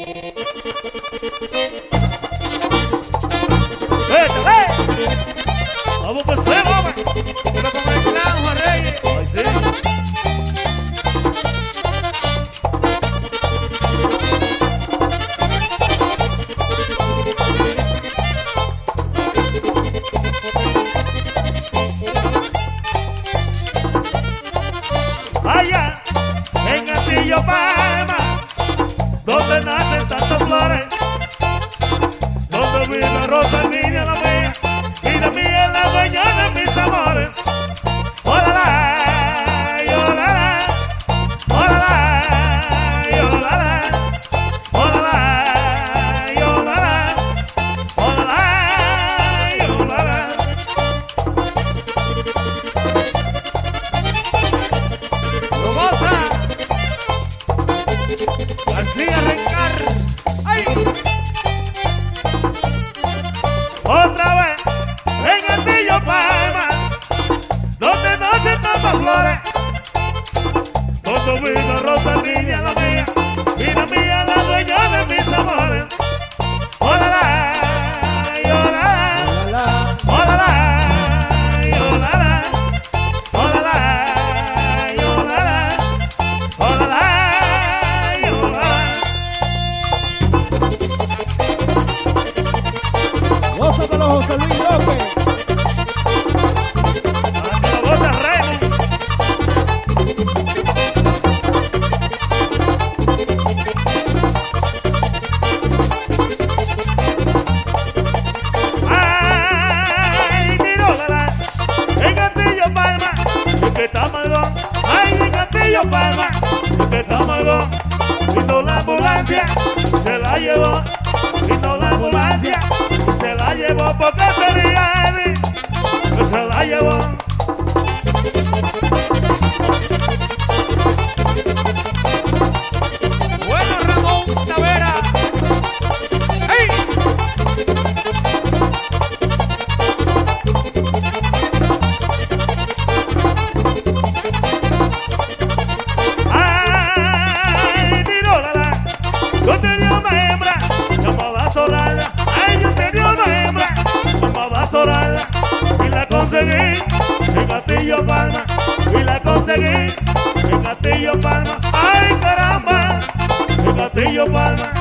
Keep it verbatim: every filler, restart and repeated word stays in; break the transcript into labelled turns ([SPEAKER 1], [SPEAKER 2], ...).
[SPEAKER 1] ¡Échale! ¡Vamos por cebo, hombre!
[SPEAKER 2] Pero con el clan, Juan Reyes.
[SPEAKER 1] ¡Ay, sí! Allá en Castillo Palma, donde nacen tantas flores, donde vive la rosa niña la mía, y la mía es la dueña de mis amores. Órala, y órala, órala, y órala, órala, y órala, órala, y órala.
[SPEAKER 2] Lo goza. García Rencar. ¡Ay!
[SPEAKER 1] Otra vez en Castillo Palma, donde no se tapan flores, donde vive rosa niña la mía, y la mía la dueña de mis amores. Órala, y órala, órala, y órala, órala, y órala, órala, y órala.
[SPEAKER 3] Gózatelo, José Luis López.
[SPEAKER 1] Para que la goza Raymond. Ay, tirógala, en Castillo Palma, el que está malgón. Ay, en Castillo Palma, el que está malgón. Vino la ambulancia, se la llevó. Vino la ambulancia, se la llevó porque tenía Eddie, que se la llevó.
[SPEAKER 2] Bueno, Ramón Tavera. ¡Ey!
[SPEAKER 1] Ay, tirógala, yo tenía una hembra llamada Soraya. Ay, yo tenía una hembra llamada Soraya, y la conseguí en Castillo Palma, y la conseguí en Castillo Palma. Ay, caramba, en Castillo Palma.